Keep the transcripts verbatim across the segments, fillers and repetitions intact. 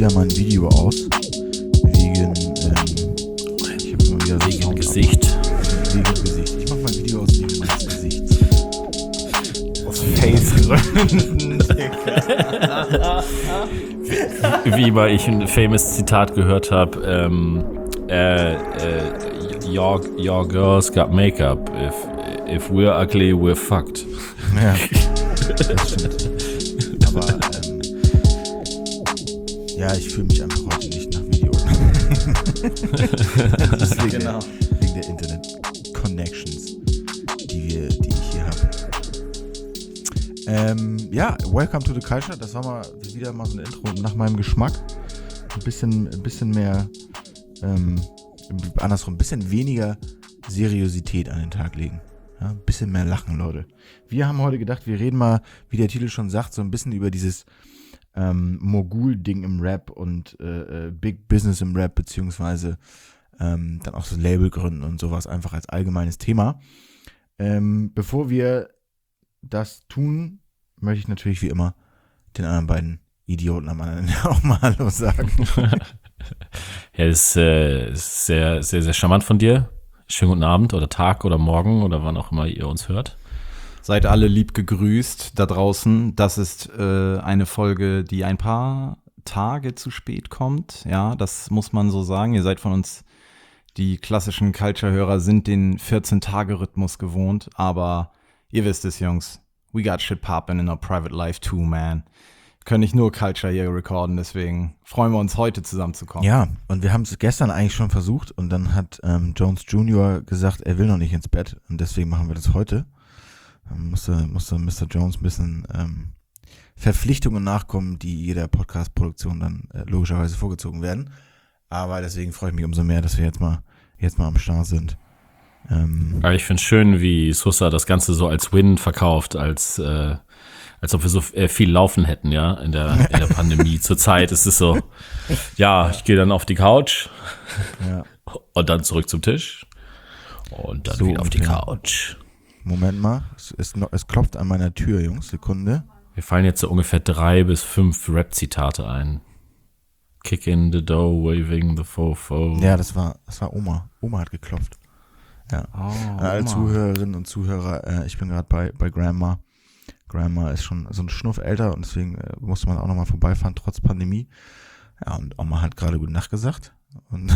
wieder mal ein Video aus. Wegen, ähm, ich hab mal wieder wegen Gesicht. Wegen Gesicht. Ich mach mal ein Video aus wegen meines Gesichts. Aus Face-Gründen. wie, wie mal ich ein famous Zitat gehört habe, ähm, äh, äh, your, your girls got makeup. If, if we're ugly, we're fucked. Ja, das stimmt. Aber, ähm, ja, ich fühle mich einfach heute nicht nach Video. Das ist wegen, Genau. der, wegen der Internet-Connections, die, wir, die ich hier habe. Ähm, ja, Welcome to the Culture. Das war mal wieder mal so ein Intro nach meinem Geschmack. Ein bisschen, ein bisschen mehr, ähm, andersrum, ein bisschen weniger Seriosität an den Tag legen. Ja, ein bisschen mehr lachen, Leute. Wir haben heute gedacht, wir reden mal, wie der Titel schon sagt, so ein bisschen über dieses ähm, Mogul-Ding im Rap und äh, äh, Big Business im Rap, beziehungsweise ähm, dann auch so Label gründen und sowas, einfach als allgemeines Thema. Ähm, bevor wir das tun, möchte ich natürlich wie immer den anderen beiden Idioten am anderen Ende auch mal Hallo sagen. Ja, das ist, äh, ist sehr, sehr, sehr charmant von dir. Schönen guten Abend oder Tag oder Morgen oder wann auch immer ihr uns hört. Seid alle lieb gegrüßt da draußen. Das ist äh, eine Folge, die ein paar Tage zu spät kommt. Ja, das muss man so sagen. Ihr seid von uns, die klassischen Culture-Hörer, sind den vierzehn-Tage-Rhythmus gewohnt. Aber ihr wisst es, Jungs. We got shit poppin' in our private life too, man. Wir können nicht nur Culture hier recorden, deswegen freuen wir uns, heute zusammenzukommen. Ja, und wir haben es gestern eigentlich schon versucht und dann hat ähm, Jones Junior gesagt, er will noch nicht ins Bett und deswegen machen wir das heute. Ähm, musste, musste Mister Jones ein bisschen ähm, Verpflichtungen nachkommen, die jeder Podcast-Produktion dann äh, logischerweise vorgezogen werden. Aber deswegen freue ich mich umso mehr, dass wir jetzt mal, jetzt mal am Start sind. Ähm, Aber ich finde es schön, wie Sosa das Ganze so als Win verkauft, als äh, als ob wir so äh, viel laufen hätten, ja, in der, in der Pandemie. Zurzeit ist es so, ja, ich gehe dann auf die Couch ja. und dann zurück zum Tisch und dann So wieder auf die ungefähr. Couch. Moment mal, es, es, es klopft an meiner Tür, Jungs, Sekunde. Mir fallen jetzt so ungefähr drei bis fünf Rap-Zitate ein. Kick in the door, waving the fofo. Ja, das war, das war Oma. Oma hat geklopft. Ja. Oh, An alle Oma. Zuhörerinnen und Zuhörer, äh, ich bin gerade bei, bei Grandma. Grandma ist schon so ein Schnuff älter und deswegen äh, musste man auch nochmal vorbeifahren, trotz Pandemie. Ja, und Oma hat gerade gute Nacht gesagt und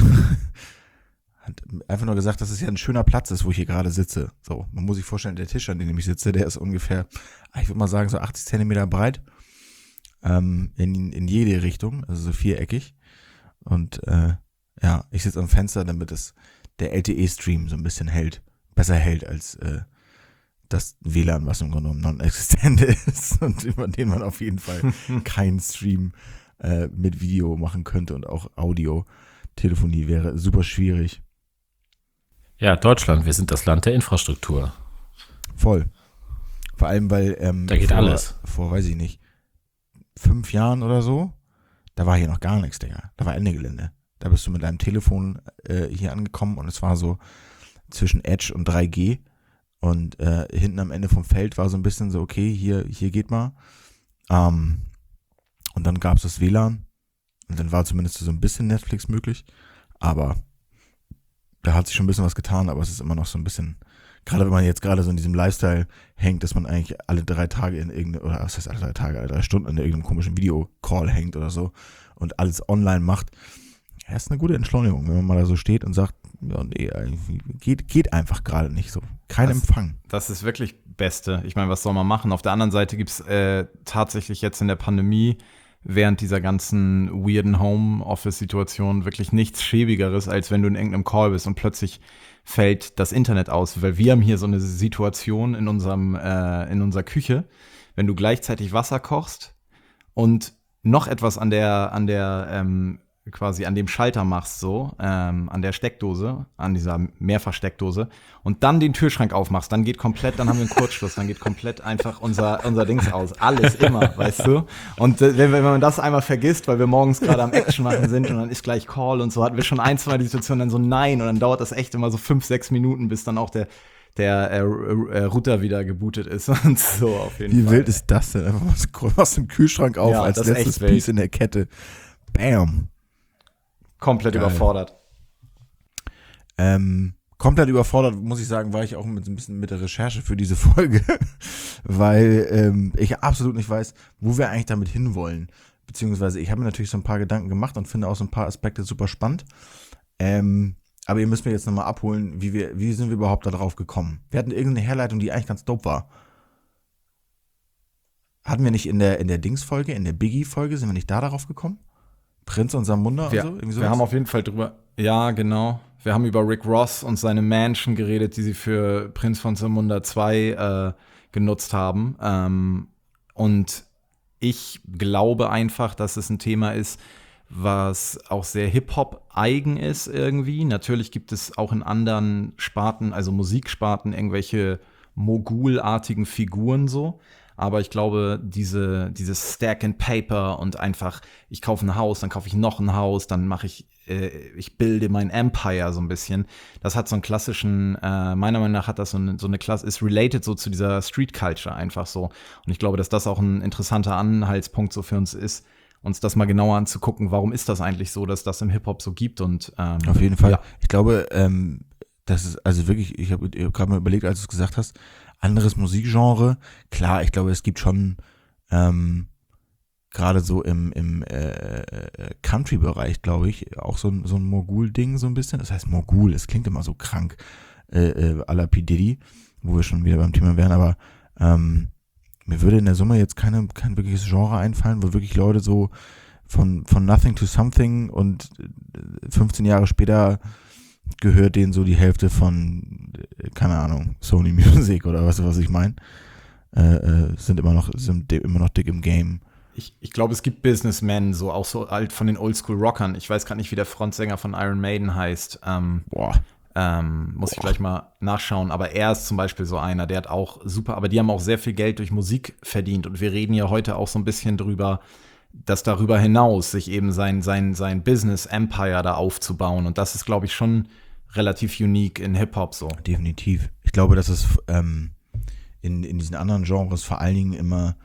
hat einfach nur gesagt, dass es ja ein schöner Platz ist, wo ich hier gerade sitze. So, man muss sich vorstellen, der Tisch, an dem ich sitze, der ist ungefähr, ich würde mal sagen, so achtzig Zentimeter breit, ähm, in, in jede Richtung, also so viereckig. Und äh, ja, ich sitze am Fenster, damit es der L T E-Stream so ein bisschen hält, besser hält als äh, das W L A N, was im Grunde genommen non-existent ist und über den man auf jeden Fall keinen Stream äh, mit Video machen könnte und auch Audio. Telefonie wäre super schwierig. Ja, Deutschland, wir sind das Land der Infrastruktur. Voll. Vor allem, weil ähm, Da geht vor, alles. vor, weiß ich nicht, fünf Jahren oder so, da war hier noch gar nichts, Digga. Da war Ende Gelände. Da bist du mit deinem Telefon äh, hier angekommen und es war so zwischen Edge und drei G. Und äh, hinten am Ende vom Feld war so ein bisschen so, okay, hier, hier geht mal. Ähm, und dann gab es das W L A N. Und dann war zumindest so ein bisschen Netflix möglich. Aber da hat sich schon ein bisschen was getan, aber es ist immer noch so ein bisschen, gerade wenn man jetzt gerade so in diesem Lifestyle hängt, dass man eigentlich alle drei Tage in irgendeine, oder was heißt alle drei Tage, alle drei Stunden in irgendeinem komischen Videocall hängt oder so und alles online macht. Ja, ist eine gute Entschleunigung, wenn man mal da so steht und sagt, ja, nee, geht, geht einfach gerade nicht so. Kein Das- Empfang. Das ist wirklich Beste. Ich meine, was soll man machen? Auf der anderen Seite gibt es äh, tatsächlich jetzt in der Pandemie während dieser ganzen weirden Homeoffice-Situation wirklich nichts Schäbigeres, als wenn du in irgendeinem Call bist und plötzlich fällt das Internet aus. Weil wir haben hier so eine Situation in unserem, äh, in unserer Küche, wenn du gleichzeitig Wasser kochst und noch etwas an der, an der, ähm, quasi an dem Schalter machst, so, ähm, an der Steckdose, an dieser Mehrfachsteckdose und dann den Türschrank aufmachst, dann geht komplett, dann haben wir einen Kurzschluss, dann geht komplett einfach unser, unser Dings aus. Alles immer, weißt du? Und äh, wenn, wenn man das einmal vergisst, weil wir morgens gerade am Action machen sind und dann ist gleich Call und so, hatten wir schon ein, zwei die Situation dann so nein und dann dauert das echt immer so fünf, sechs Minuten, bis dann auch der der äh, äh, Router wieder gebootet ist und so auf jeden Wie Fall. wild ist das denn? Einfach was aus dem Kühlschrank auf Ja, als das ist letztes echt wild. Piece in der Kette. Bam. Komplett Geil. überfordert. Ähm, komplett überfordert, muss ich sagen, war ich auch mit, ein bisschen mit der Recherche für diese Folge, weil ähm, ich absolut nicht weiß, wo wir eigentlich damit hinwollen. Beziehungsweise ich habe mir natürlich so ein paar Gedanken gemacht und finde auch so ein paar Aspekte super spannend. Ähm, aber ihr müsst mir jetzt nochmal abholen, wie wir, wie sind wir überhaupt da drauf gekommen? Wir hatten irgendeine Herleitung, die eigentlich ganz dope war. Hatten wir nicht in der, in der Dings-Folge, in der Biggie-Folge, sind wir nicht da darauf gekommen? Prinz und Samunda Wir, und so? Irgendwie wir haben auf jeden Fall drüber, ja, genau. Wir haben über Rick Ross und seine Mansion geredet, die sie für Prinz von Zamunda zwei äh, genutzt haben. Ähm, und ich glaube einfach, dass es ein Thema ist, was auch sehr Hip-Hop-eigen ist irgendwie. Natürlich gibt es auch in anderen Sparten, also Musiksparten, irgendwelche Mogul-artigen Figuren so. Aber ich glaube, diese, dieses Stack and Paper und einfach, ich kaufe ein Haus, dann kaufe ich noch ein Haus, dann mache ich, äh, ich bilde mein Empire so ein bisschen. Das hat so einen klassischen, äh, meiner Meinung nach hat das so eine, so eine Klasse, ist related so zu dieser Street Culture einfach so. Und ich glaube, dass das auch ein interessanter Anhaltspunkt so für uns ist, uns das mal genauer anzugucken, warum ist das eigentlich so, dass das im Hip-Hop so gibt. Und ähm, auf jeden Fall. Ja. Ich glaube, ähm, das ist also wirklich, ich habe hab gerade mal überlegt, als du es gesagt hast, anderes Musikgenre. Klar, ich glaube, es gibt schon ähm, gerade so im, im äh, Country-Bereich, glaube ich, auch so ein, so ein Mogul-Ding so ein bisschen. Das heißt Mogul, es klingt immer so krank äh, äh, à la P. Diddy, wo wir schon wieder beim Thema wären, aber ähm, mir würde in der Summe jetzt keine, kein wirkliches Genre einfallen, wo wirklich Leute so von, von Nothing to Something und fünfzehn Jahre später gehört denen so die Hälfte von, keine Ahnung, Sony Music oder was, was ich meine, äh, äh, sind immer noch, sind immer noch dick im Game. Ich, ich glaube, es gibt Businessmen, so auch so alt von den Oldschool-Rockern. Ich weiß gerade nicht, wie der Frontsänger von Iron Maiden heißt. Ähm, Boah. ähm, muss ich gleich mal nachschauen. Aber er ist zum Beispiel so einer, der hat auch super, aber die haben auch sehr viel Geld durch Musik verdient. Und wir reden ja heute auch so ein bisschen drüber, dass darüber hinaus sich eben sein, sein, sein Business-Empire da aufzubauen. Und das ist, glaube ich, schon relativ unique in Hip-Hop so. Definitiv. Ich glaube, dass es ähm, in, in diesen anderen Genres vor allen Dingen immer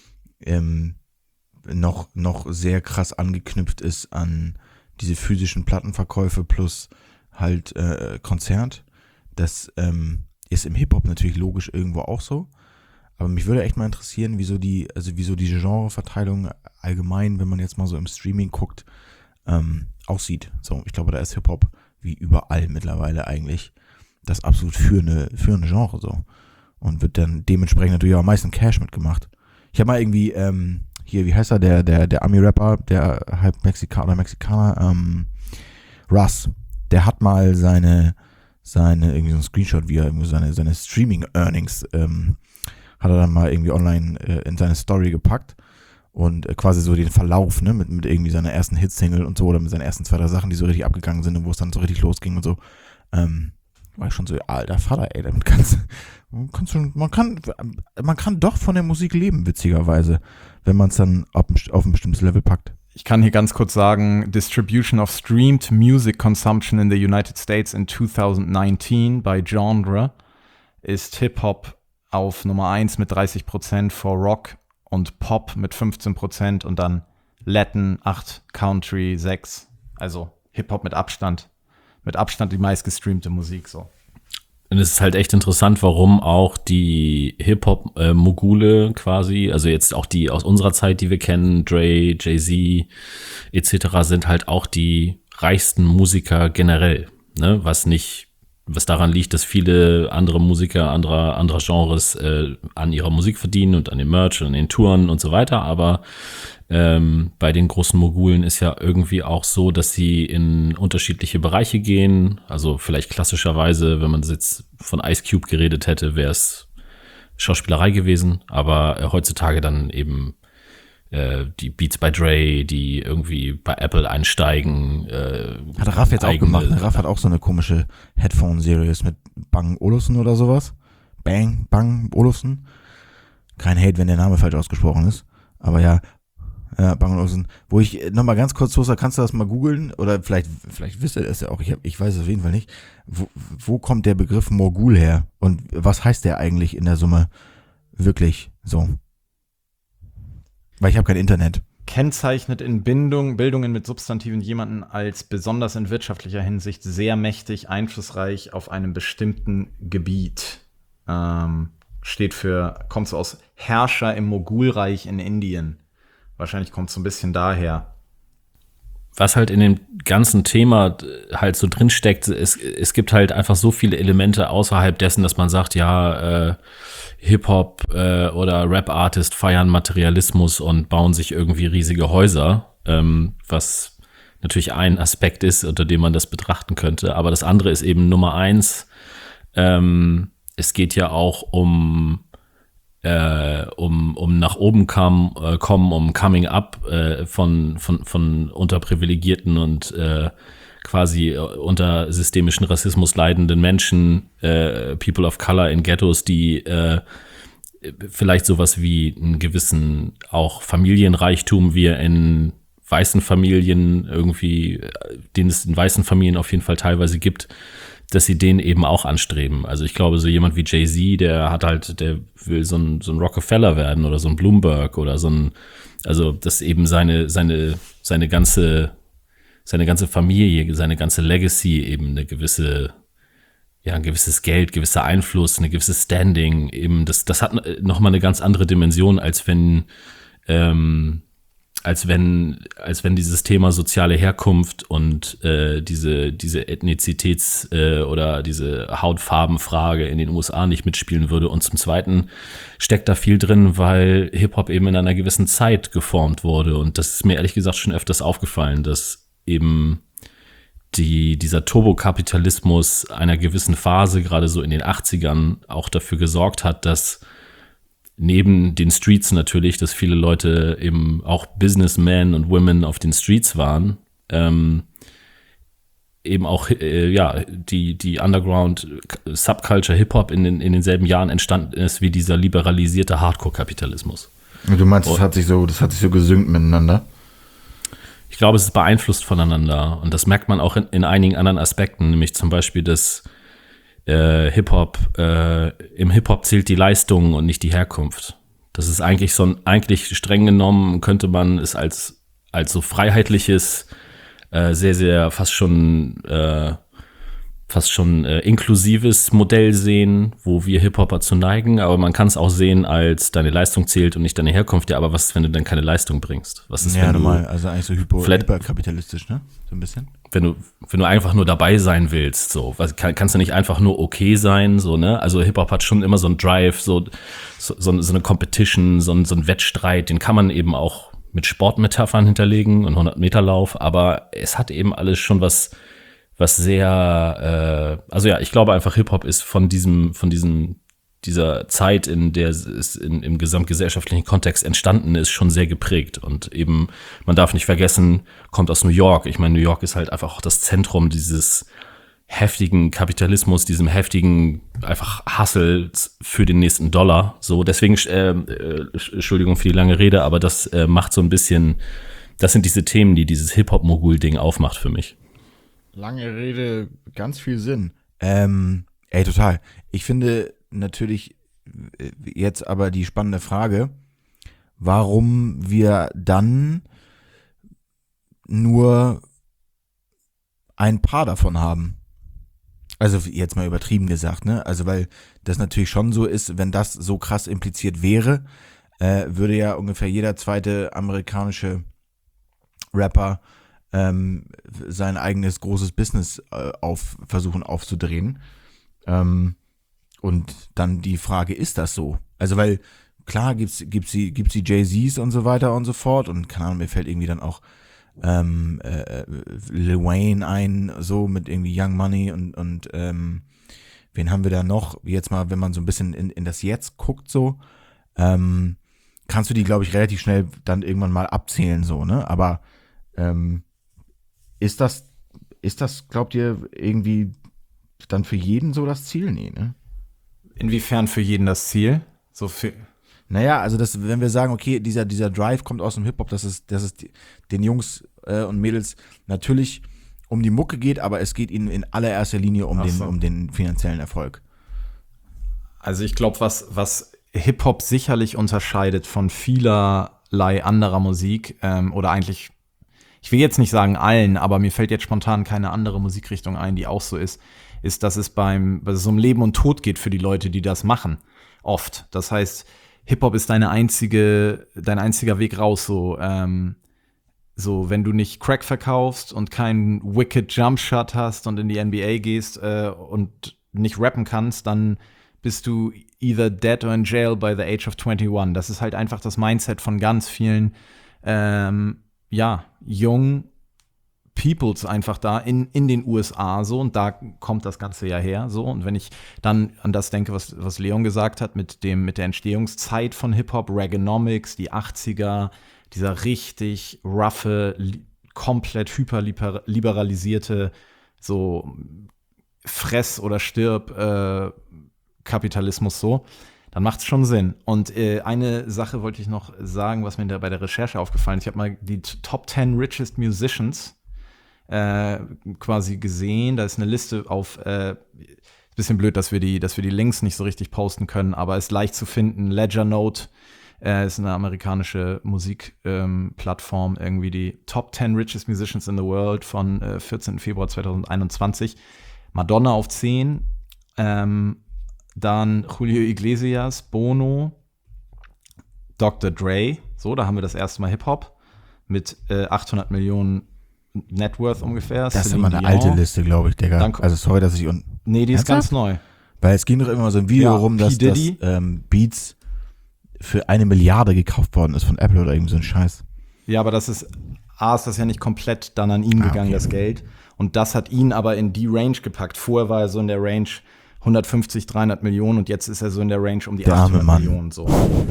ähm, noch, noch sehr krass angeknüpft ist an diese physischen Plattenverkäufe plus halt äh, Konzert. Das ähm, ist im Hip-Hop natürlich logisch irgendwo auch so. Aber mich würde echt mal interessieren, wieso die, also wieso die Genreverteilung allgemein, wenn man jetzt mal so im Streaming guckt, ähm, aussieht. So, ich glaube, da ist Hip-Hop wie überall mittlerweile eigentlich das absolut führende, führende Genre so. Und wird dann dementsprechend natürlich auch am meisten Cash mitgemacht. Ich habe mal irgendwie, ähm, hier, wie heißt er, der, der, der Ami-Rapper, der halb Mexikaner, Mexikaner, ähm, Russ, der hat mal seine, seine, irgendwie so ein Screenshot, wie er irgendwie seine, seine Streaming-Earnings, ähm, hat er dann mal irgendwie online äh, in seine Story gepackt und äh, quasi so den Verlauf, ne, mit, mit irgendwie seiner ersten Hitsingle und so oder mit seinen ersten zwei, drei Sachen, die so richtig abgegangen sind und wo es dann so richtig losging und so. Ähm, war ich schon so, alter Vater, ey, damit kannst du, kannst schon, man kann, man kann doch von der Musik leben, witzigerweise, wenn man es dann auf ein, auf ein bestimmtes Level packt. Ich kann hier ganz kurz sagen, Distribution of Streamed Music Consumption in the United States in twenty nineteen bei Genre ist Hip-Hop auf Nummer eins mit dreißig Prozent, vor Rock und Pop mit fünfzehn Prozent und dann Latin acht, Country sechs. Also Hip-Hop mit Abstand. Mit Abstand die meistgestreamte Musik so. Und es ist halt echt interessant, warum auch die Hip-Hop-Mogule quasi, also jetzt auch die aus unserer Zeit, die wir kennen, Dre, Jay-Z et cetera, sind halt auch die reichsten Musiker generell, ne? Was nicht, was daran liegt, dass viele andere Musiker anderer anderer Genres äh, an ihrer Musik verdienen und an dem Merch und an den Touren und so weiter, aber ähm, bei den großen Mogulen ist ja irgendwie auch so, dass sie in unterschiedliche Bereiche gehen. Also vielleicht klassischerweise, wenn man jetzt von Ice Cube geredet hätte, wäre es Schauspielerei gewesen, aber äh, heutzutage dann eben äh, die Beats by Dre, die irgendwie bei Apple einsteigen. Äh, hat Raff jetzt auch eigene, gemacht. Ne? Raff hat auch so eine komische Headphone-Series mit Bang Olufsen oder sowas. Bang, Bang Olufsen. Kein Hate, wenn der Name falsch ausgesprochen ist. Aber ja, Ja, Bang Olufsen. Wo ich nochmal ganz kurz, Sosa, kannst du das mal googeln? Oder vielleicht, vielleicht wisst ihr das ja auch, ich, hab, ich weiß es auf jeden Fall nicht. Wo, wo kommt der Begriff Mogul her? Und was heißt der eigentlich in der Summe wirklich so? Weil ich habe kein Internet. kennzeichnet in Bindung, Bildungen mit Substantiven jemanden als besonders in wirtschaftlicher Hinsicht sehr mächtig, einflussreich auf einem bestimmten Gebiet. Ähm, steht für, kommt so aus Herrscher im Mogulreich in Indien. Wahrscheinlich kommt es so ein bisschen daher. Was halt in dem ganzen Thema halt so drin steckt, es, es gibt halt einfach so viele Elemente außerhalb dessen, dass man sagt, ja, äh, Hip-Hop äh, oder Rap-Artist feiern Materialismus und bauen sich irgendwie riesige Häuser, ähm, was natürlich ein Aspekt ist, unter dem man das betrachten könnte. Aber das andere ist eben Nummer eins, ähm, es geht ja auch um Äh, um, um nach oben kam, äh, kommen, um Coming Up äh, von, von, von unterprivilegierten und äh, quasi äh, unter systemischen Rassismus leidenden Menschen, äh, People of Color in Ghettos, die äh, vielleicht sowas wie einen gewissen auch Familienreichtum wie in weißen Familien irgendwie, den es in weißen Familien auf jeden Fall teilweise gibt, dass sie den eben auch anstreben. Also ich glaube, so jemand wie Jay-Z, der hat halt, der will so ein, so ein Rockefeller werden oder so ein Bloomberg oder so ein, also dass eben seine, seine, seine ganze, seine ganze Familie, seine ganze Legacy eben eine gewisse, ja, ein gewisses Geld, gewisser Einfluss, eine gewisse Standing, eben, das, das hat nochmal eine ganz andere Dimension, als wenn, ähm, als wenn, als wenn dieses Thema soziale Herkunft und äh, diese, diese Ethnizitäts- äh, oder diese Hautfarbenfrage in den U S A nicht mitspielen würde. Und zum Zweiten steckt da viel drin, weil Hip-Hop eben in einer gewissen Zeit geformt wurde. Und das ist mir ehrlich gesagt schon öfters aufgefallen, dass eben die, dieser Turbokapitalismus einer gewissen Phase, gerade so in den achtzigern, auch dafür gesorgt hat, dass neben den Streets natürlich, dass viele Leute eben auch Businessmen und Women auf den Streets waren, ähm, eben auch äh, ja die die Underground Subculture Hip-Hop in den in denselben Jahren entstanden ist wie dieser liberalisierte Hardcore-Kapitalismus. Du meinst, das hat sich so, das hat sich so gesynkt miteinander? Ich glaube, es ist beeinflusst voneinander und das merkt man auch in, in einigen anderen Aspekten, nämlich zum Beispiel, dass Äh, Hip-Hop, äh, im Hip-Hop zählt die Leistung und nicht die Herkunft. Das ist eigentlich so ein, eigentlich streng genommen könnte man es als, als so freiheitliches, äh, sehr, sehr fast schon, äh, fast schon äh, inklusives Modell sehen, wo wir Hip-Hopper zu neigen, aber man kann es auch sehen als deine Leistung zählt und nicht deine Herkunft. Ja, aber was ist, wenn du dann keine Leistung bringst? Was ist, ja, wenn normal, du, also eigentlich so hypo, hyperkapitalistisch, ne? So ein bisschen. Wenn du, wenn du einfach nur dabei sein willst, so, was, kann, kannst du nicht einfach nur okay sein, so, ne? Also Hip-Hop hat schon immer so einen Drive, so, so, so eine Competition, so, ein, so ein Wettstreit, den kann man eben auch mit Sportmetaphern hinterlegen und hundert-Meter-Lauf, aber es hat eben alles schon was, was sehr, äh, also ja, ich glaube einfach, Hip-Hop ist von diesem, von diesem, dieser Zeit, in der es in, im gesamtgesellschaftlichen Kontext entstanden ist, schon sehr geprägt. Und eben, man darf nicht vergessen, kommt aus New York. Ich meine, New York ist halt einfach auch das Zentrum dieses heftigen Kapitalismus, diesem heftigen einfach Hustle für den nächsten Dollar. So, deswegen, äh, äh, Entschuldigung für die lange Rede, aber das äh, macht so ein bisschen, das sind diese Themen, die dieses Hip-Hop-Mogul-Ding aufmacht für mich. Lange Rede, ganz viel Sinn. Ähm, ey, total. Ich finde natürlich jetzt aber die spannende Frage, warum wir dann nur ein paar davon haben. Also jetzt mal übertrieben gesagt, ne? Also weil das natürlich schon so ist, wenn das so krass impliziert wäre, äh, würde ja ungefähr jeder zweite amerikanische Rapper ähm, sein eigenes großes Business äh, auf, versuchen aufzudrehen. Ähm, Und dann die Frage, ist das so? Also weil, klar gibt's, gibt's die, gibt's die Jay-Z's und so weiter und so fort und keine Ahnung, mir fällt irgendwie dann auch ähm, äh, Lil Wayne ein, so mit irgendwie Young Money und, und ähm, wen haben wir da noch? Jetzt mal, wenn man so ein bisschen in, in das Jetzt guckt, so, ähm, kannst du die, glaube ich, relativ schnell dann irgendwann mal abzählen, so, ne? Aber ähm, ist das, ist das, glaubt ihr, irgendwie dann für jeden so das Ziel? Nee, ne? Inwiefern für jeden das Ziel? So für Naja, also das, wenn wir sagen, okay, dieser, dieser Drive kommt aus dem Hip-Hop, dass es, dass es die, den Jungs äh, und Mädels natürlich um die Mucke geht, aber es geht ihnen in allererster Linie um, Ach den, so. um den finanziellen Erfolg. Also ich glaube, was, was Hip-Hop sicherlich unterscheidet von vielerlei vielerlei anderer Musik ähm, oder eigentlich, ich will jetzt nicht sagen allen, aber mir fällt jetzt spontan keine andere Musikrichtung ein, die auch so ist, ist, dass es beim, dass es um Leben und Tod geht für die Leute, die das machen. Oft. Das heißt, Hip-Hop ist deine einzige, dein einziger Weg raus, so, ähm, so, wenn du nicht Crack verkaufst und keinen Wicked Jump Shot hast und in die N B A gehst äh, und nicht rappen kannst, dann bist du either dead or in jail by the age of twenty-one. Das ist halt einfach das Mindset von ganz vielen, ähm, ja, jungen Peoples einfach da in, in den U S A so, und da kommt das Ganze ja her so. Und wenn ich dann an das denke, was, was Leon gesagt hat mit dem, mit der Entstehungszeit von Hip-Hop, Reaganomics, die achtziger, dieser richtig roughe, li- komplett hyperliberalisierte, so Fress- oder Stirb äh, Kapitalismus so, dann macht es schon Sinn. Und äh, eine Sache wollte ich noch sagen, was mir da bei der Recherche aufgefallen ist. Ich habe mal die Top ten Richest Musicians äh, quasi gesehen. Da ist eine Liste auf, äh, bisschen blöd, dass wir die, dass wir die Links nicht so richtig posten können, aber ist leicht zu finden. Ledgernote äh, ist eine amerikanische Musikplattform, ähm, irgendwie die Top ten Richest Musicians in the World von äh, vierzehnten Februar zweitausendeinundzwanzig. Madonna auf zehn, ähm, dann Julio Iglesias, Bono, Doktor Dre, so, da haben wir das erste Mal Hip-Hop mit äh, achthundert Millionen Net Worth ungefähr. Das ist Celine immer eine Dion. alte Liste, glaube ich, Digga. Dann- Also sorry, dass ich un Nee, die ist Ernsthaft? ganz neu. Weil es ging doch immer so ein Video Ja, rum, dass, P. dass Diddy. ähm, Beats für eine Milliarde gekauft worden ist von Apple oder irgendwie so ein Scheiß. Ja, aber das ist, A, ist das ja nicht komplett dann an ihn Ah, gegangen, okay. das Geld. Und das hat ihn aber in die Range gepackt. Vorher war er so in der Range hundertfünfzig, dreihundert Millionen und jetzt ist er so in der Range um die Der arme achthundert Mann. Millionen. So.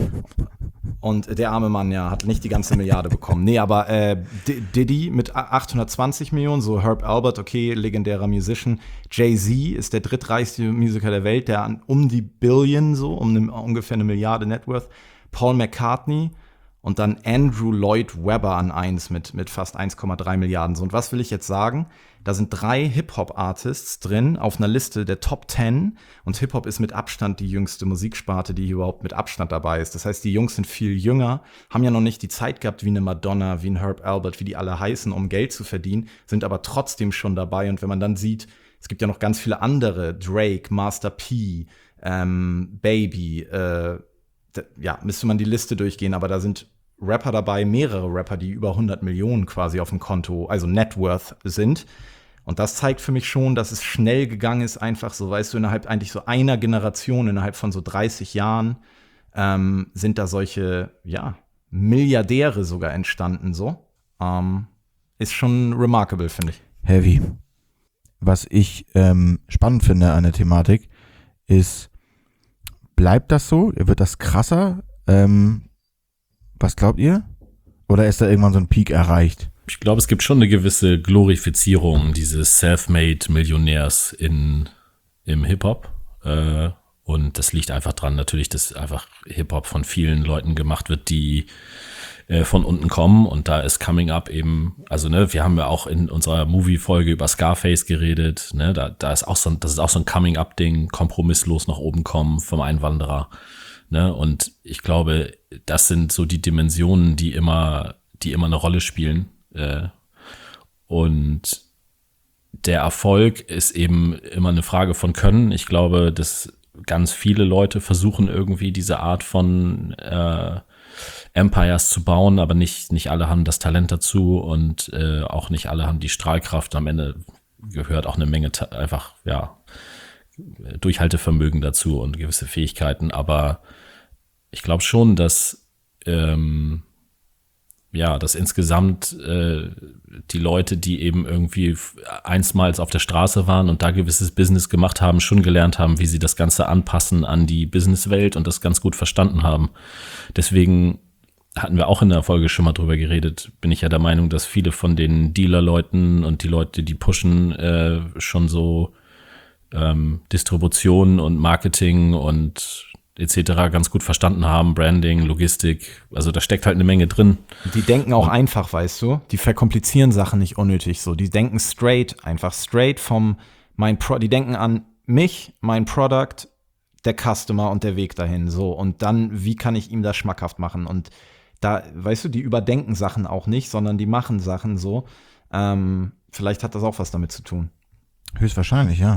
Und der arme Mann, ja, hat nicht die ganze Milliarde bekommen. Nee, aber äh, D- Diddy mit achthundertzwanzig Millionen, so Herb Albert, okay, legendärer Musician. Jay-Z ist der drittreichste Musiker der Welt, der an um die Billion, so, um ne, ungefähr eine Milliarde Net Worth. Paul McCartney und dann Andrew Lloyd Webber an eins mit, mit fast eins Komma drei Milliarden. So, und was will ich jetzt sagen? Da sind drei Hip-Hop-Artists drin auf einer Liste der Top zehn und Hip-Hop ist mit Abstand die jüngste Musiksparte, die hier überhaupt mit Abstand dabei ist. Das heißt, die Jungs sind viel jünger, haben ja noch nicht die Zeit gehabt wie eine Madonna, wie ein Herb Albert, wie die alle heißen, um Geld zu verdienen, sind aber trotzdem schon dabei. Und wenn man dann sieht, es gibt ja noch ganz viele andere, Drake, Master P, ähm, Baby, äh, d- ja, müsste man die Liste durchgehen, aber da sind Rapper dabei, mehrere Rapper, die über hundert Millionen quasi auf dem Konto, also Net Worth sind. Und das zeigt für mich schon, dass es schnell gegangen ist, einfach so, weißt du, innerhalb eigentlich so einer Generation, innerhalb von so dreißig Jahren, ähm, sind da solche, ja, Milliardäre sogar entstanden, so. Ähm, ist schon remarkable, finde ich. Heavy. Was ich ähm, spannend finde an der Thematik ist, bleibt das so? Wird das krasser? Ähm, was glaubt ihr? Oder ist da irgendwann so ein Peak erreicht? Ich glaube, es gibt schon eine gewisse Glorifizierung dieses Self-Made-Millionärs in, im Hip-Hop. Äh, und das liegt einfach dran, natürlich, dass einfach Hip-Hop von vielen Leuten gemacht wird, die äh, von unten kommen. Und da ist Coming Up eben, also ne, wir haben ja auch in unserer Movie-Folge über Scarface geredet. Ne, da, da ist auch so ein, das ist auch so ein Coming-Up-Ding, kompromisslos nach oben kommen vom Einwanderer. Ne, und ich glaube, das sind so die Dimensionen, die immer, die immer eine Rolle spielen. Und der Erfolg ist eben immer eine Frage von Können. Ich glaube, dass ganz viele Leute versuchen irgendwie diese Art von äh, Empires zu bauen, aber nicht, nicht alle haben das Talent dazu und äh, auch nicht alle haben die Strahlkraft. Am Ende gehört auch eine Menge ta- einfach, ja, Durchhaltevermögen dazu und gewisse Fähigkeiten. Aber ich glaube schon, dass ähm, ja, dass insgesamt äh, die Leute, die eben irgendwie einstmals auf der Straße waren und da gewisses Business gemacht haben, schon gelernt haben, wie sie das Ganze anpassen an die Businesswelt und das ganz gut verstanden haben. Deswegen hatten wir auch in der Folge schon mal drüber geredet, bin ich ja der Meinung, dass viele von den Dealer-Leuten und die Leute, die pushen, äh, schon so ähm, Distribution und Marketing und et cetera ganz gut verstanden haben, Branding, Logistik, also da steckt halt eine Menge drin. Die denken auch einfach, weißt du? Die verkomplizieren Sachen nicht unnötig so. Die denken straight, einfach straight vom mein Pro, die denken an mich, mein Product, der Customer und der Weg dahin so. Und dann, wie kann ich ihm das schmackhaft machen? Und da, weißt du, die überdenken Sachen auch nicht, sondern die machen Sachen so. Ähm, vielleicht hat das auch was damit zu tun. Höchstwahrscheinlich, ja.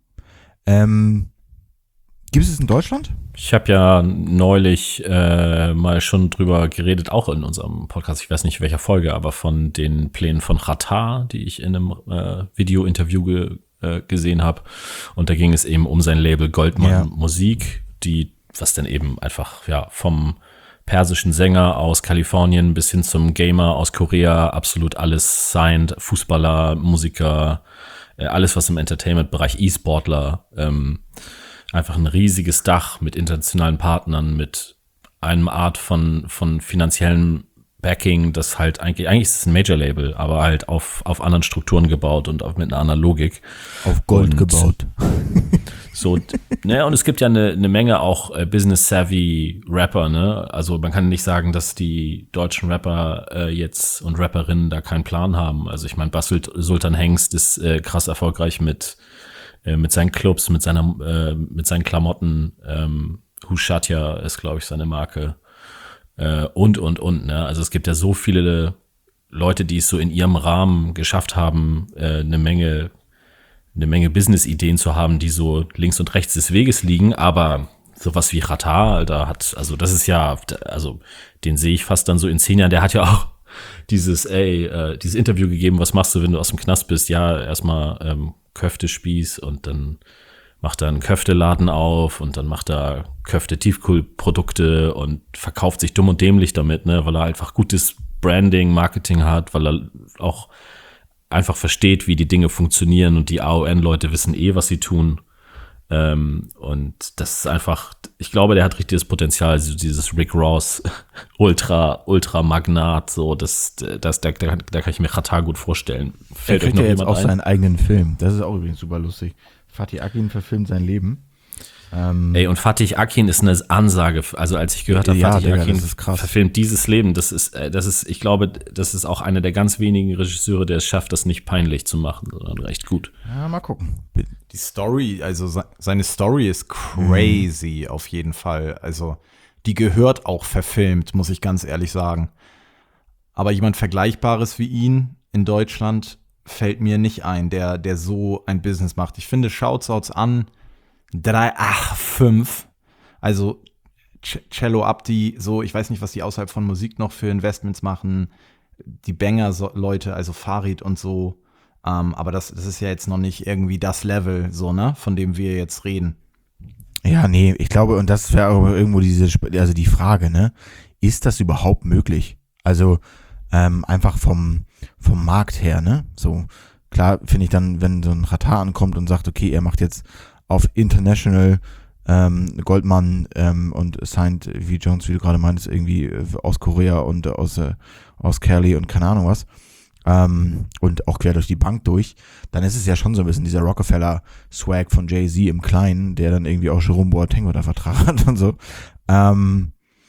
Ähm, gibt es es in Deutschland? Ich habe ja neulich äh, mal schon drüber geredet, auch in unserem Podcast, ich weiß nicht welcher Folge, aber von den Plänen von Xatar, die ich in einem äh, Video-Interview ge, äh, gesehen habe. Und da ging es eben um sein Label Goldman Ja. Musik, die, was dann eben einfach ja vom persischen Sänger aus Kalifornien bis hin zum Gamer aus Korea absolut alles signed, Fußballer, Musiker, äh, alles was im Entertainment-Bereich, E-Sportler, ähm, einfach ein riesiges Dach mit internationalen Partnern, mit einem Art von, von finanziellem Backing, das halt eigentlich, eigentlich ist es ein Major-Label, aber halt auf, auf anderen Strukturen gebaut und auf, mit einer anderen Logik. Auf Gold Und gebaut. So, ne, und es gibt ja eine, eine Menge auch äh, business-savvy Rapper, ne? Also man kann nicht sagen, dass die deutschen Rapper äh, jetzt und Rapperinnen da keinen Plan haben. Also ich meine, Bas Sultan Hengst ist äh, krass erfolgreich mit äh, mit seinen Clubs, mit seiner äh, mit seinen Klamotten. Ähm, Hushatya ist, glaube ich, seine Marke. Äh, und, und, und, ne? Also es gibt ja so viele Leute, die es so in ihrem Rahmen geschafft haben, äh, eine Menge eine Menge Business-Ideen zu haben, die so links und rechts des Weges liegen, aber sowas wie Xatar, Alter, hat, also das ist ja, also den sehe ich fast dann so in zehn Jahren, der hat ja auch dieses, ey, äh, dieses Interview gegeben, was machst du, wenn du aus dem Knast bist? Ja, erstmal ähm, Köftespieß und dann macht er einen Köfteladen auf und dann macht er Köfte-Tiefkühlprodukte und verkauft sich dumm und dämlich damit, ne, weil er einfach gutes Branding, Marketing hat, weil er auch einfach versteht, wie die Dinge funktionieren und die A O N-Leute wissen eh, was sie tun. Ähm, und das ist einfach, ich glaube, der hat richtiges Potenzial, also dieses Rick Ross Ultra, Ultra-Magnat, so, das, das, da, da, da kann ich mir Xatar gut vorstellen. Fällt euch noch ja jetzt auch ein? Seinen eigenen Film. Das ist auch übrigens super lustig. Fatih Akin verfilmt sein Leben. Ähm, Ey, und Fatih Akin ist eine Ansage. Also als ich gehört habe, ja, Fatih Digga, Akin das ist krass. verfilmt dieses Leben, das ist, das ist, ich glaube, das ist auch einer der ganz wenigen Regisseure, der es schafft, das nicht peinlich zu machen, sondern recht gut. Ja, mal gucken. Die Story, also se- seine Story ist crazy mhm. auf jeden Fall. Also die gehört auch verfilmt, muss ich ganz ehrlich sagen. Aber jemand Vergleichbares wie ihn in Deutschland fällt mir nicht ein, der, der so ein Business macht. Ich finde Shoutouts an drei, ach, fünf. Also C- Cello Abdi, so, ich weiß nicht, was die außerhalb von Musik noch für Investments machen. Die Banger-Leute, also Farid und so. Um, aber das, das ist ja jetzt noch nicht irgendwie das Level, so, ne, von dem wir jetzt reden. Ja, nee, ich glaube, und das wäre auch irgendwo diese, also die Frage, ne, ist das überhaupt möglich? Also ähm, einfach vom, vom Markt her, ne, so, klar finde ich dann, wenn so ein Xatar ankommt und sagt, okay, er macht jetzt auf International ähm, Goldman ähm, und signed, wie Jones, wie du gerade meintest, irgendwie aus Korea und aus, äh, aus Cali und keine Ahnung was, Ähm, und auch quer durch die Bank durch, dann ist es ja schon so ein bisschen dieser Rockefeller-Swag von Jay-Z im Kleinen, der dann irgendwie auch Jerome Boateng unter Vertrag hat und so. Ähm,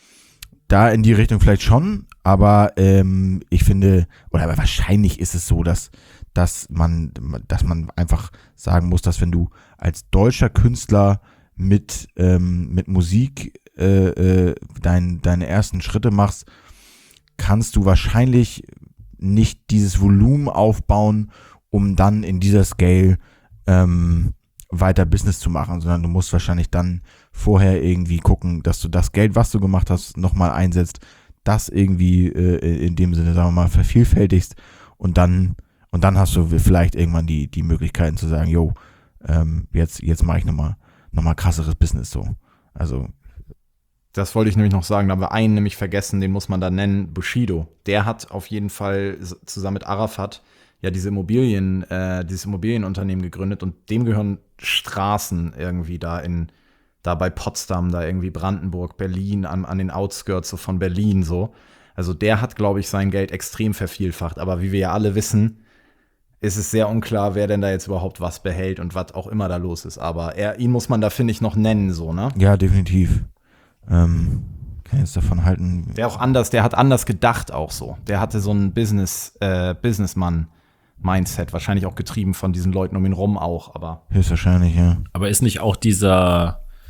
da in die Richtung vielleicht schon, aber ähm, ich finde, oder aber wahrscheinlich ist es so, dass, dass man, dass man einfach sagen muss, dass wenn du als deutscher Künstler mit, ähm, mit Musik äh, äh, dein, deine ersten Schritte machst, kannst du wahrscheinlich nicht dieses Volumen aufbauen, um dann in dieser Scale ähm, weiter Business zu machen, sondern du musst wahrscheinlich dann vorher irgendwie gucken, dass du das Geld, was du gemacht hast, nochmal einsetzt, das irgendwie äh, in dem Sinne, sagen wir mal, vervielfältigst und dann und dann hast du vielleicht irgendwann die, die Möglichkeiten zu sagen, yo, ähm, jetzt, jetzt mache ich nochmal noch mal krasseres Business so. Also Das wollte ich nämlich noch sagen, da haben wir einen nämlich vergessen, den muss man da nennen, Bushido. Der hat auf jeden Fall zusammen mit Arafat ja diese Immobilien, äh, dieses Immobilienunternehmen gegründet und dem gehören Straßen irgendwie da in, da bei Potsdam, da irgendwie Brandenburg, Berlin, an, an den Outskirts so von Berlin so. Also der hat, glaube ich, sein Geld extrem vervielfacht. Aber wie wir ja alle wissen, ist es sehr unklar, wer denn da jetzt überhaupt was behält und was auch immer da los ist. Aber er, ihn muss man da, finde ich, noch nennen, so, ne? ja, definitiv. Ähm, kann jetzt davon halten. Der auch anders, der hat anders gedacht auch so. Der hatte so ein Business, äh, Businessman-Mindset, wahrscheinlich auch getrieben von diesen Leuten um ihn rum auch, aber. Höchstwahrscheinlich, ja. Aber ist nicht auch dieser,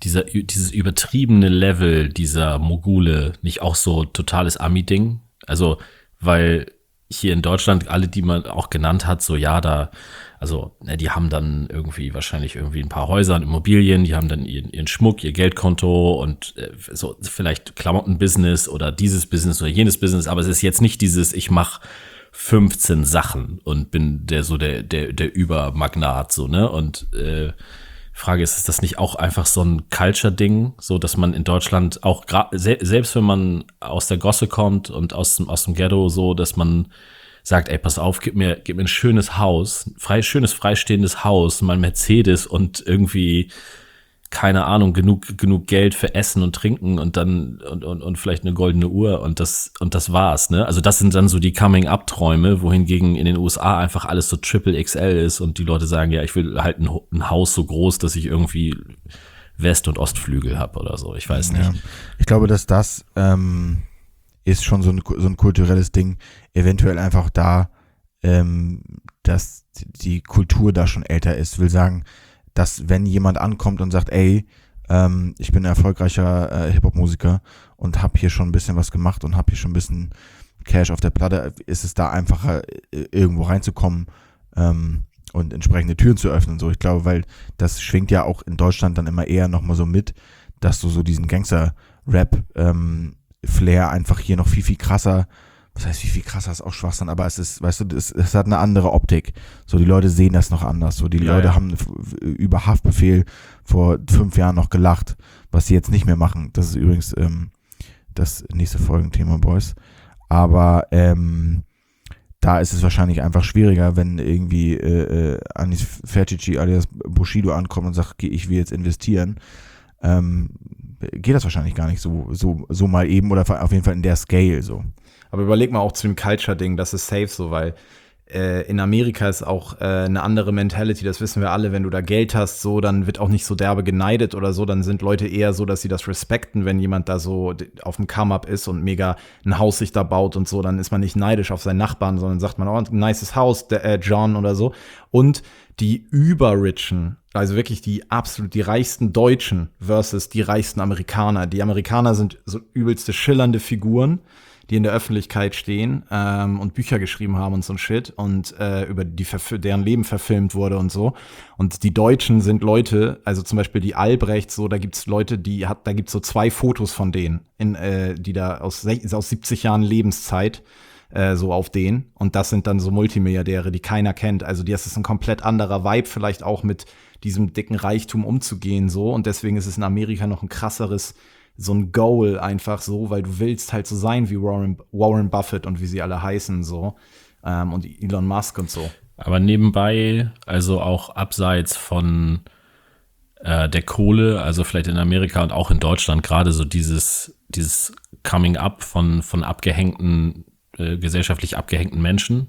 dieser, dieses übertriebene Level dieser Mogule nicht auch so totales Ami-Ding? Also, weil hier in Deutschland alle, die man auch genannt hat, so ja, da, also ne, die haben dann irgendwie wahrscheinlich irgendwie ein paar Häuser und Immobilien, die haben dann ihren, ihren Schmuck, ihr Geldkonto und äh, so vielleicht Klamottenbusiness oder dieses Business oder jenes Business, aber es ist jetzt nicht dieses, ich mache fünfzehn Sachen und bin der so der der der Übermagnat so, ne? Und äh, Frage ist, ist das nicht auch einfach so ein Culture-Ding, so dass man in Deutschland auch gra- se- selbst wenn man aus der Gosse kommt und aus dem aus dem Ghetto so, dass man sagt, ey, pass auf, gib mir gib mir ein schönes Haus, frei schönes freistehendes Haus, mal Mercedes und irgendwie keine Ahnung, genug genug Geld für Essen und Trinken und dann und und und vielleicht eine goldene Uhr und das und das war's, ne? Also das sind dann so die Coming-up-Träume, wohingegen in den U S A einfach alles so Triple X L ist und die Leute sagen, ja, ich will halt ein, ein Haus so groß, dass ich irgendwie West- und Ostflügel habe oder so. Ich weiß nicht. Ja. Ich glaube, dass das ähm, ist schon so ein, so ein kulturelles Ding, eventuell einfach da, ähm, dass die Kultur da schon älter ist. Will sagen, dass wenn jemand ankommt und sagt, ey, ähm, ich bin ein erfolgreicher äh, Hip-Hop-Musiker und habe hier schon ein bisschen was gemacht und habe hier schon ein bisschen Cash auf der Platte, ist es da einfacher, äh, irgendwo reinzukommen ähm, und entsprechende Türen zu öffnen. So, ich glaube, weil das schwingt ja auch in Deutschland dann immer eher nochmal so mit, dass du so diesen Gangster-Rap ähm, Flair einfach hier noch viel, viel krasser, was heißt, wie viel krasser ist auch Schwachsinn, aber es ist, weißt du, es, es hat eine andere Optik. So, die Leute sehen das noch anders. So, die Ja, Leute ja. haben f- über Haftbefehl vor fünf Jahren noch gelacht, was sie jetzt nicht mehr machen. Das ist übrigens ähm, das nächste Folgenthema, Boys. Aber ähm, da ist es wahrscheinlich einfach schwieriger, wenn irgendwie äh, äh, Anis Fercici alias Bushido ankommt und sagt, okay, ich will jetzt investieren. Ähm, geht das wahrscheinlich gar nicht so, so, so mal eben oder auf jeden Fall in der Scale so. Aber überleg mal auch zu dem Culture-Ding, das ist safe so, weil äh, in Amerika ist auch äh, eine andere Mentality, das wissen wir alle, wenn du da Geld hast, so, dann wird auch nicht so derbe geneidet oder so, dann sind Leute eher so, dass sie das respekten, wenn jemand da so auf dem Come-Up ist und mega ein Haus sich da baut und so, dann ist man nicht neidisch auf seinen Nachbarn, sondern sagt man, oh, ein nices Haus, der, äh, John oder so. Und die Überrichen, also wirklich die absolut, die reichsten Deutschen versus die reichsten Amerikaner. Die Amerikaner sind so übelste schillernde Figuren, die in der Öffentlichkeit stehen ähm, und Bücher geschrieben haben und so ein Shit und äh, über die verf- deren Leben verfilmt wurde und so. Und die Deutschen sind Leute, also zum Beispiel die Albrecht, so, da gibt's Leute, die hat, da gibt's so zwei Fotos von denen, in, äh, die da aus, sech- aus siebzig Jahren Lebenszeit äh, so auf denen. Und das sind dann so Multimilliardäre, die keiner kennt. Also das ist ein komplett anderer Vibe, vielleicht auch mit diesem dicken Reichtum umzugehen so. Und deswegen ist es in Amerika noch ein krasseres so ein Goal einfach so, weil du willst halt so sein wie Warren, Warren Buffett und wie sie alle heißen so ähm, und Elon Musk und so. Aber nebenbei, also auch abseits von äh, der Kohle, also vielleicht in Amerika und auch in Deutschland gerade so dieses, dieses Coming Up von, von abgehängten, äh, gesellschaftlich abgehängten Menschen,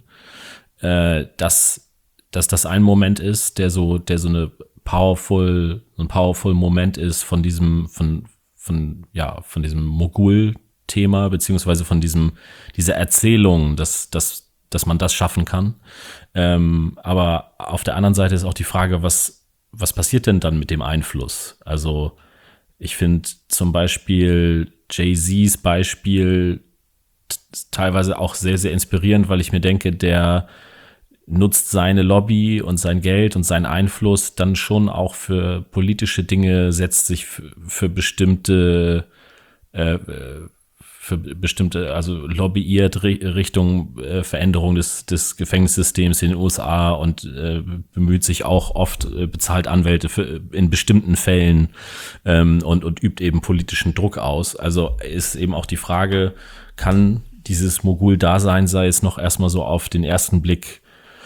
äh, dass, dass das ein Moment ist, der so, der so eine powerful, so ein powerful Moment ist von diesem, von, von, ja, von diesem Mogul-Thema, beziehungsweise von diesem, dieser Erzählung, dass, dass, dass man das schaffen kann. Ähm, aber auf der anderen Seite ist auch die Frage, was, was passiert denn dann mit dem Einfluss? Also, ich finde zum Beispiel Jay-Z's Beispiel t- teilweise auch sehr, sehr inspirierend, weil ich mir denke, der nutzt seine Lobby und sein Geld und seinen Einfluss dann schon auch für politische Dinge, setzt sich für, für bestimmte, äh, für bestimmte, also lobbyiert Richtung äh, Veränderung des, des Gefängnissystems in den U S A und äh, bemüht sich auch oft, äh, bezahlt Anwälte für, in bestimmten Fällen ähm, und, und übt eben politischen Druck aus. Also ist eben auch die Frage, kann dieses Mogul-Dasein, sei es noch erstmal so auf den ersten Blick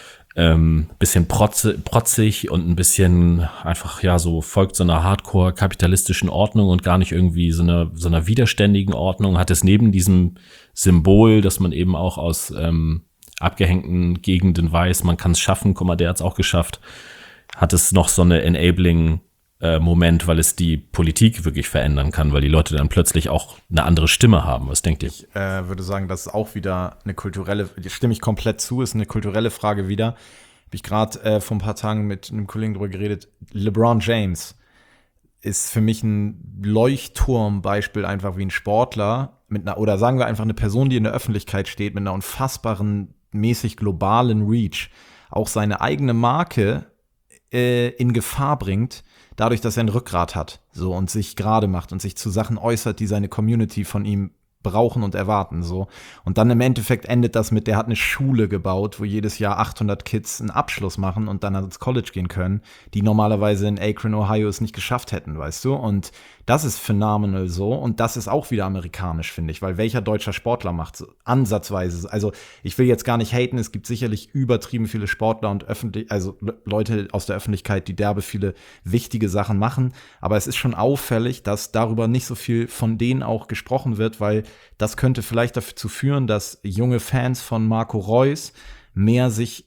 Ähm, bisschen protze, protzig und ein bisschen einfach, ja, so folgt so einer hardcore-kapitalistischen Ordnung und gar nicht irgendwie so einer, so einer widerständigen Ordnung, hat es neben diesem Symbol, dass man eben auch aus ähm, abgehängten Gegenden weiß, man kann es schaffen, guck mal, der hat es auch geschafft, hat es noch so eine enabling äh, Moment, weil es die Politik wirklich verändern kann, weil die Leute dann plötzlich auch eine andere Stimme haben. Was denkt ihr? Ich äh, würde sagen, das ist auch wieder eine kulturelle, stimme ich komplett zu, ist eine kulturelle Frage wieder. Habe ich gerade äh, vor ein paar Tagen mit einem Kollegen drüber geredet. LeBron James ist für mich ein Leuchtturmbeispiel einfach wie ein Sportler mit einer, oder sagen wir einfach eine Person, die in der Öffentlichkeit steht, mit einer unfassbaren, mäßig globalen Reach, auch seine eigene Marke äh, in Gefahr bringt, dadurch, dass er ein Rückgrat hat, so, und sich gerade macht und sich zu Sachen äußert, die seine Community von ihm brauchen und erwarten, so. Und dann im Endeffekt endet das mit, der hat eine Schule gebaut, wo jedes Jahr achthundert Kids einen Abschluss machen und dann ins College gehen können, die normalerweise in Akron, Ohio es nicht geschafft hätten, weißt du? Und das ist phenomenal so, und das ist auch wieder amerikanisch, finde ich, weil welcher deutscher Sportler macht so ansatzweise, also ich will jetzt gar nicht haten, es gibt sicherlich übertrieben viele Sportler und öffentlich, also Leute aus der Öffentlichkeit, die derbe viele wichtige Sachen machen, aber es ist schon auffällig, dass darüber nicht so viel von denen auch gesprochen wird, weil das könnte vielleicht dazu führen, dass junge Fans von Marco Reus mehr sich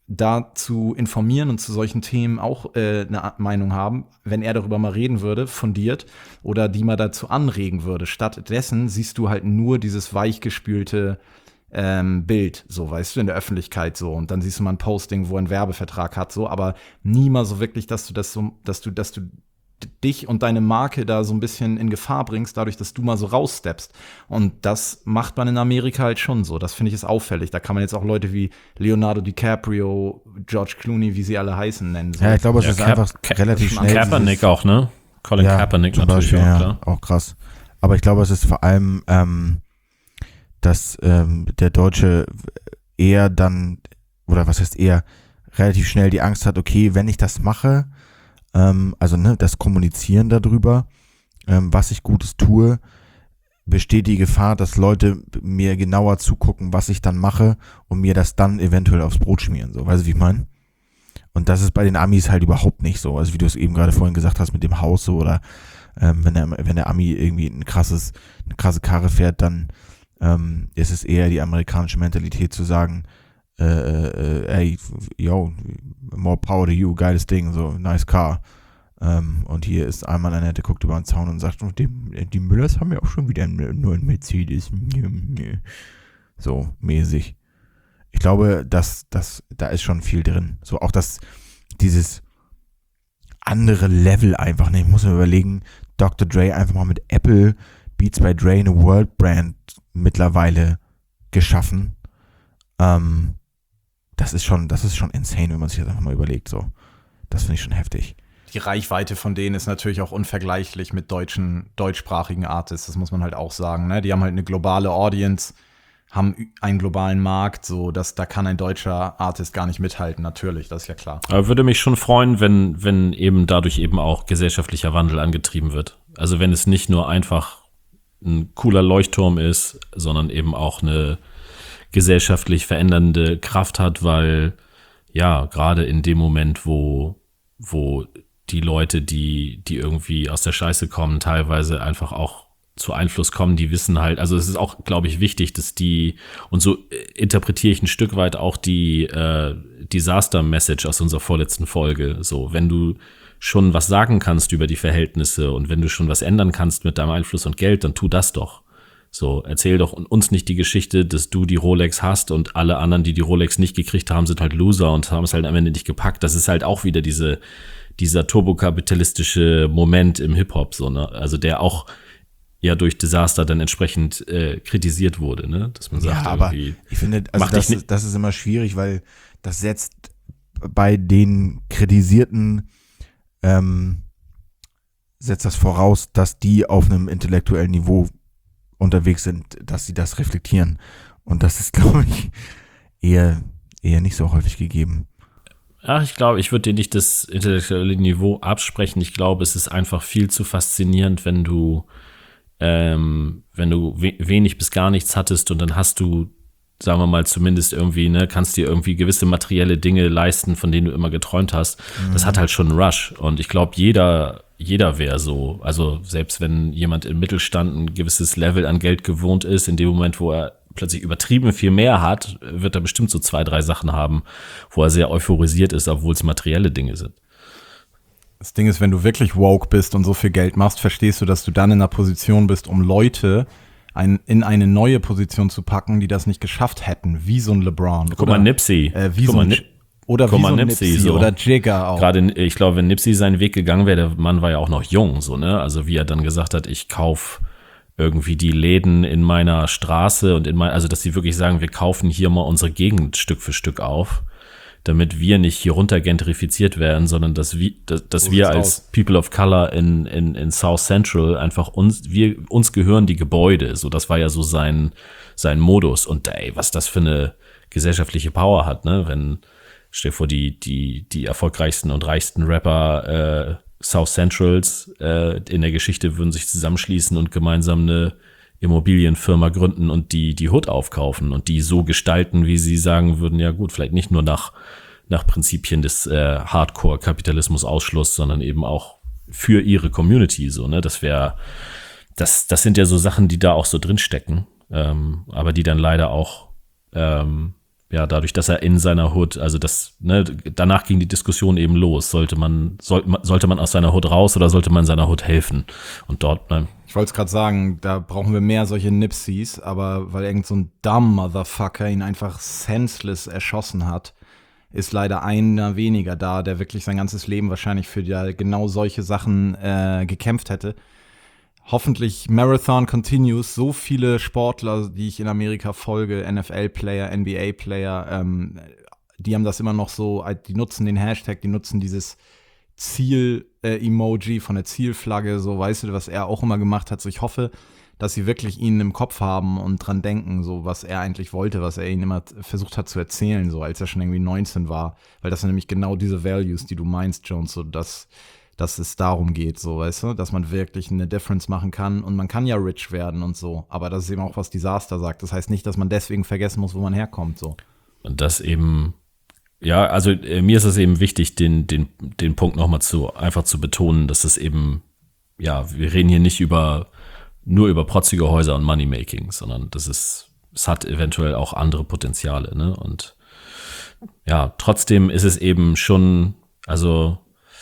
dazu informieren und zu solchen Themen auch äh, eine Meinung haben, wenn er darüber mal reden würde, fundiert, oder die mal dazu anregen würde. Stattdessen siehst du halt nur dieses weichgespülte ähm, Bild, so, weißt du, in der Öffentlichkeit so, und dann siehst du mal ein Posting, wo er einen Werbevertrag hat, so, aber nie mal so wirklich, dass du das so, dass du, dass du dich und deine Marke da so ein bisschen in Gefahr bringst, dadurch, dass du mal so raussteppst. Und das macht man in Amerika halt schon so. Das finde ich ist auffällig. Da kann man jetzt auch Leute wie Leonardo DiCaprio, George Clooney, wie sie alle heißen, nennen. So. Ja, ich glaube, es ja, ist Cap- einfach Cap- relativ schnell. Kaepernick auch, ne? Colin ja, Kaepernick zum natürlich Beispiel, auch, ja, klar. auch krass. Aber ich glaube, es ist vor allem, ähm, dass ähm, der Deutsche eher dann, oder was heißt eher, relativ schnell die Angst hat, okay, wenn ich das mache, ähm, also ne, das Kommunizieren darüber, ähm, was ich Gutes tue, besteht die Gefahr, dass Leute mir genauer zugucken, was ich dann mache und mir das dann eventuell aufs Brot schmieren, so, weißt du, wie ich meine? Und das ist bei den Amis halt überhaupt nicht so, also wie du es eben gerade vorhin gesagt hast mit dem Haus so, oder ähm, wenn der, wenn der Ami irgendwie ein krasses, eine krasse Karre fährt, dann ähm, ist es eher die amerikanische Mentalität zu sagen, äh, äh, ey, yo, more power to you, geiles Ding, so, nice car. Ähm, und hier ist einmal einer, der guckt über den Zaun und sagt, oh, die, die Müllers haben ja auch schon wieder einen neuen Mercedes. So, mäßig. Ich glaube, dass, dass, da ist schon viel drin. So, auch das, dieses andere Level einfach, ne, ich muss mir überlegen, Doktor Dre einfach mal mit Apple Beats by Dre eine World Brand mittlerweile geschaffen. Ähm, das ist schon, das ist schon insane, wenn man sich das einfach mal überlegt, so. Das finde ich schon heftig. Die Reichweite von denen ist natürlich auch unvergleichlich mit deutschen, deutschsprachigen Artists, das muss man halt auch sagen, ne? Die haben halt eine globale Audience, haben einen globalen Markt, so, dass da kann ein deutscher Artist gar nicht mithalten, natürlich, das ist ja klar. Aber würde mich schon freuen, wenn, wenn eben dadurch eben auch gesellschaftlicher Wandel angetrieben wird. Also wenn es nicht nur einfach ein cooler Leuchtturm ist, sondern eben auch eine gesellschaftlich verändernde Kraft hat, weil ja, gerade in dem Moment, wo, wo die Leute, die, die irgendwie aus der Scheiße kommen, teilweise einfach auch zu Einfluss kommen, die wissen halt, also es ist auch, glaube ich, wichtig, dass die, und so interpretiere ich ein Stück weit auch die äh, Disaster-Message aus unserer vorletzten Folge, so, wenn du schon was sagen kannst über die Verhältnisse und wenn du schon was ändern kannst mit deinem Einfluss und Geld, dann tu das doch. So, erzähl doch uns nicht die Geschichte, dass du die Rolex hast und alle anderen, die die Rolex nicht gekriegt haben, sind halt Loser und haben es halt am Ende nicht gepackt. Das ist halt auch wieder diese, dieser turbokapitalistische Moment im Hip-Hop, so, ne? Also der auch ja durch Disaster dann entsprechend äh, kritisiert wurde, ne? Dass man sagt, ja, aber irgendwie, ich finde, also mach das, dich ist, das ist immer schwierig, weil das setzt bei den Kritisierten ähm, setzt das voraus, dass die auf einem intellektuellen Niveau unterwegs sind, dass sie das reflektieren. Und das ist, glaube ich, eher, eher nicht so häufig gegeben. Ach, ich glaube, ich würde dir nicht das intellektuelle Niveau absprechen. Ich glaube, es ist einfach viel zu faszinierend, wenn du, ähm, wenn du we- wenig bis gar nichts hattest und dann hast du, sagen wir mal, zumindest irgendwie, ne, kannst dir irgendwie gewisse materielle Dinge leisten, von denen du immer geträumt hast. Mhm. Das hat halt schon einen Rush. Und ich glaube, jeder Jeder wäre so, also selbst wenn jemand im Mittelstand ein gewisses Level an Geld gewohnt ist, in dem Moment, wo er plötzlich übertrieben viel mehr hat, wird er bestimmt so zwei, drei Sachen haben, wo er sehr euphorisiert ist, obwohl es materielle Dinge sind. Das Ding ist, wenn du wirklich woke bist und so viel Geld machst, verstehst du, dass du dann in einer Position bist, um Leute ein, in eine neue Position zu packen, die das nicht geschafft hätten, wie so ein LeBron. Guck mal, Nipsey. Äh, wie Guck so mal, ein Nip- Oder guck wie mal, so ein Nipsey, Nipsey so. oder Jigger auch. Gerade, ich glaube, wenn Nipsey seinen Weg gegangen wäre, der Mann war ja auch noch jung, so, ne? Also wie er dann gesagt hat, ich kauf irgendwie die Läden in meiner Straße und in mein, also dass sie wirklich sagen, wir kaufen hier mal unsere Gegend Stück für Stück auf, damit wir nicht hier runter gentrifiziert werden, sondern dass wir, dass, dass So wir sieht's als aus. People of Color in, in, in South Central einfach uns, wir, uns gehören die Gebäude. So, das war ja so sein, sein Modus. Und ey, was das für eine gesellschaftliche Power hat, ne? Wenn, stell dir vor, die, die, die erfolgreichsten und reichsten Rapper äh, South Centrals äh, in der Geschichte würden sich zusammenschließen und gemeinsam eine Immobilienfirma gründen und die die Hood aufkaufen und die so gestalten, wie sie sagen würden, ja gut, vielleicht nicht nur nach nach Prinzipien des äh, Hardcore-Kapitalismus-Ausschluss, sondern eben auch für ihre Community so, ne? Das wäre, das das sind ja so Sachen, die da auch so drinstecken, ähm, aber die dann leider auch ähm, ja, dadurch, dass er in seiner Hood, also das, ne, danach ging die Diskussion eben los. Sollte man, soll, sollte man aus seiner Hood raus oder sollte man seiner Hood helfen? Und dort, ne, Ich wollte es gerade sagen, da brauchen wir mehr solche Nipseys, aber weil irgend so ein dumb Motherfucker ihn einfach senseless erschossen hat, ist leider einer weniger da, der wirklich sein ganzes Leben wahrscheinlich für ja genau solche Sachen äh, gekämpft hätte. Hoffentlich Marathon continues. So viele Sportler, die ich in Amerika folge, N F L-Player, N B A-Player, ähm, die haben das immer noch so, die nutzen den Hashtag, die nutzen dieses Ziel-Emoji äh, von der Zielflagge, so, weißt du, was er auch immer gemacht hat. So, ich hoffe, dass sie wirklich ihn im Kopf haben und dran denken, so, was er eigentlich wollte, was er ihnen immer versucht hat zu erzählen, so, als er schon irgendwie neunzehn war. Weil das sind nämlich genau diese Values, die du meinst, Jones, so, dass dass es darum geht, so, weißt du, dass man wirklich eine Difference machen kann und man kann ja rich werden und so, aber das ist eben auch, was Disaster sagt. Das heißt nicht, dass man deswegen vergessen muss, wo man herkommt, so. und das eben, ja, also äh, mir ist es eben wichtig, den, den, den Punkt nochmal zu, einfach zu betonen, dass es eben, ja, wir reden hier nicht über, nur über protzige Häuser und Moneymaking, sondern das ist, es hat eventuell auch andere Potenziale, ne, und ja, trotzdem ist es eben schon, also,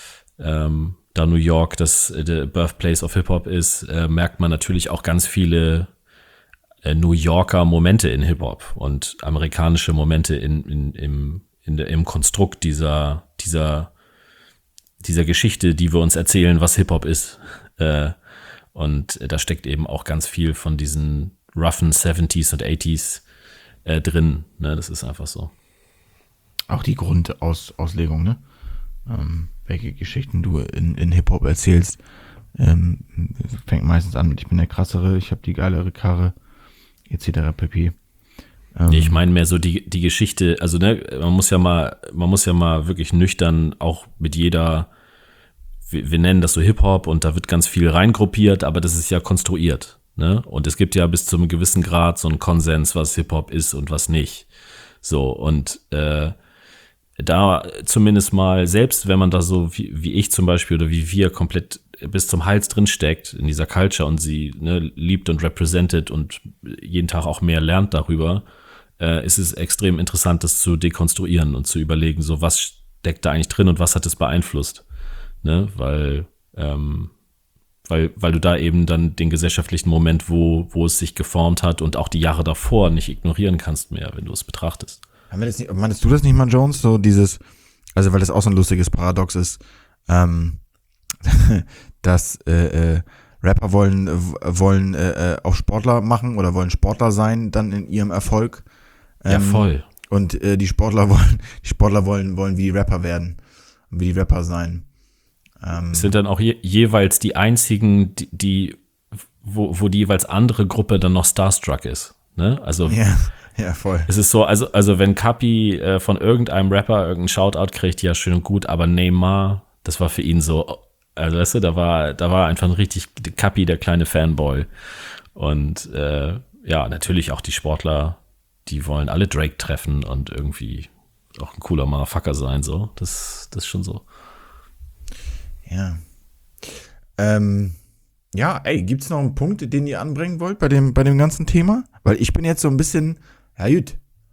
ähm, da New York das the Birthplace of Hip-Hop ist, äh, merkt man natürlich auch ganz viele äh, New Yorker Momente in Hip-Hop und amerikanische Momente in, in, im, in der, im Konstrukt dieser, dieser, dieser Geschichte, die wir uns erzählen, was Hip-Hop ist. Äh, und da steckt eben auch ganz viel von diesen roughen seventies und eighties äh, drin. Ne? Das ist einfach so. Auch die Grundauslegung, ne? Ähm, welche Geschichten du in, in Hip-Hop erzählst, ähm, fängt meistens an mit ich bin der Krassere, ich habe die geilere Karre, et cetera pp. Ähm, Nee, ich meine mehr so die, die Geschichte, also ne, man muss ja mal, man muss ja mal wirklich nüchtern auch mit jeder, wir, wir nennen das so Hip-Hop und da wird ganz viel reingruppiert, aber das ist ja konstruiert, ne? Und es gibt ja bis zu einem gewissen Grad so einen Konsens, was Hip-Hop ist und was nicht. So, und äh, da zumindest mal, selbst wenn man da so wie, wie ich zum Beispiel oder wie wir komplett bis zum Hals drin steckt in dieser Culture und sie ne, liebt und represented und jeden Tag auch mehr lernt darüber, äh, ist es extrem interessant, das zu dekonstruieren und zu überlegen, so was steckt da eigentlich drin und was hat es beeinflusst, ne, weil ähm, weil weil du da eben dann den gesellschaftlichen Moment, wo wo es sich geformt hat und auch die Jahre davor nicht ignorieren kannst mehr, wenn du es betrachtest. Haben wir das nicht, meinst du das nicht mal, Jones? So dieses, also weil das auch so ein lustiges Paradox ist, ähm, dass äh, äh, Rapper wollen wollen äh, auch Sportler machen oder wollen Sportler sein dann in ihrem Erfolg. Ähm, Ja, voll. Und äh, die Sportler wollen, die Sportler wollen wollen wie die Rapper werden, wie die Rapper sein. Ähm, Es sind dann auch je, jeweils die einzigen, die, die wo, wo die jeweils andere Gruppe dann noch starstruck ist. Ne? Also ja, ja, voll. es ist so, also, also wenn Kapi äh, von irgendeinem Rapper irgendeinen Shoutout kriegt, ja schön und gut, aber Neymar, das war für ihn so, also weißt du, da war, da war einfach ein richtig Kapi, der kleine Fanboy. Und äh, ja, natürlich auch die Sportler, die wollen alle Drake treffen und irgendwie auch ein cooler Motherfucker sein, so. Das, das ist schon so. Ja. Ähm, ja, ey, gibt's noch einen Punkt, den ihr anbringen wollt bei dem, bei dem ganzen Thema? Weil ich bin jetzt so ein bisschen, ja gut,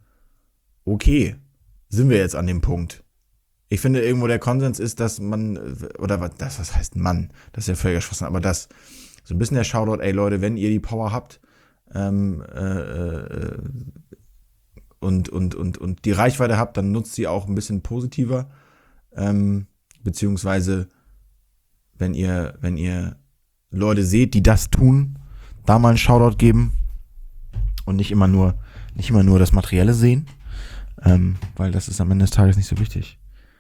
okay, sind wir jetzt an dem Punkt. Ich finde irgendwo der Konsens ist, dass man, oder was, das, was heißt Mann, das ist ja völlig Schwachsinn, aber das, so ein bisschen der Shoutout, ey Leute, wenn ihr die Power habt, ähm, äh, äh, und, und, und, und die Reichweite habt, dann nutzt sie auch ein bisschen positiver. Ähm, beziehungsweise, wenn ihr, wenn ihr Leute seht, die das tun, da mal einen Shoutout geben und nicht immer nur, nicht immer nur das Materielle sehen, ähm, weil das ist am Ende des Tages nicht so wichtig.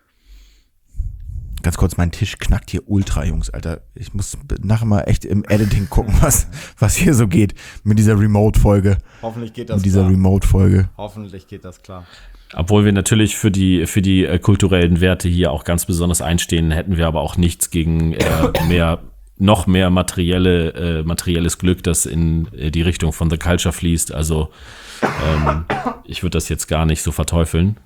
Ganz kurz, mein Tisch knackt hier ultra, Jungs, Alter. Ich muss nachher mal echt im Editing gucken, was, was hier so geht mit dieser Remote-Folge. Hoffentlich geht das Mit dieser klar. Remote-Folge. Hoffentlich geht das klar. Obwohl wir natürlich für die für die äh, kulturellen Werte hier auch ganz besonders einstehen, hätten wir aber auch nichts gegen äh, mehr noch mehr materielle äh, materielles Glück, das in äh, die Richtung von The Culture fließt. Also ähm, ich würde das jetzt gar nicht so verteufeln.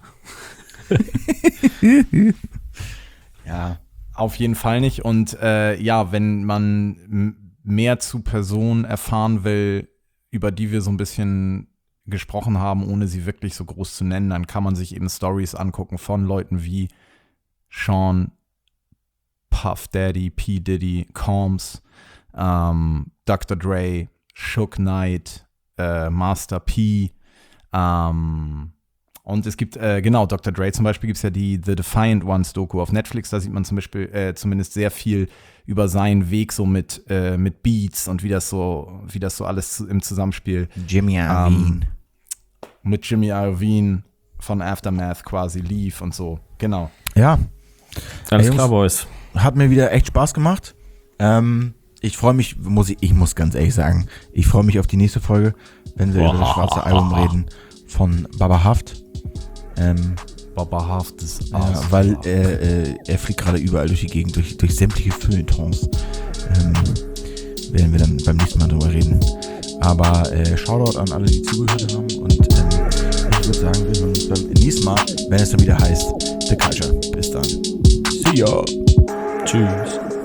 Ja, auf jeden Fall nicht. Und äh, ja, wenn man m- mehr zu Personen erfahren will, über die wir so ein bisschen gesprochen haben, ohne sie wirklich so groß zu nennen, dann kann man sich eben Stories angucken von Leuten wie Sean, Puff Daddy, P. Diddy, Combs, ähm, Doktor Dre, Suge Knight, äh, Master P, ähm, und es gibt, äh, genau, Doktor Dre zum Beispiel, gibt es ja die The Defiant Ones Doku auf Netflix, da sieht man zum Beispiel äh, zumindest sehr viel über seinen Weg so mit, äh, mit Beats und wie das so, wie das so alles zu, im Zusammenspiel Jimmy Iovine. ähm, mit Jimmy Iovine von Aftermath quasi lief und so, genau. Ja, Alles Ey, klar, Jungs. Boys. hat mir wieder echt Spaß gemacht. Ähm, ich freue mich, muss ich, ich muss ganz ehrlich sagen, ich freue mich auf die nächste Folge, wenn wir über das schwarze Album reden von Baba Haft. Ähm, Babahaftes ja, weil äh, äh, er fliegt gerade überall durch die Gegend, durch, durch sämtliche Feuilletons. Ähm, werden wir dann beim nächsten Mal drüber reden. Aber äh, Shoutout an alle, die zugehört haben. Und ähm, ich würde sagen, wir hören uns beim nächsten Mal, wenn es dann wieder heißt The Culture. Bis dann. See ya. Tschüss.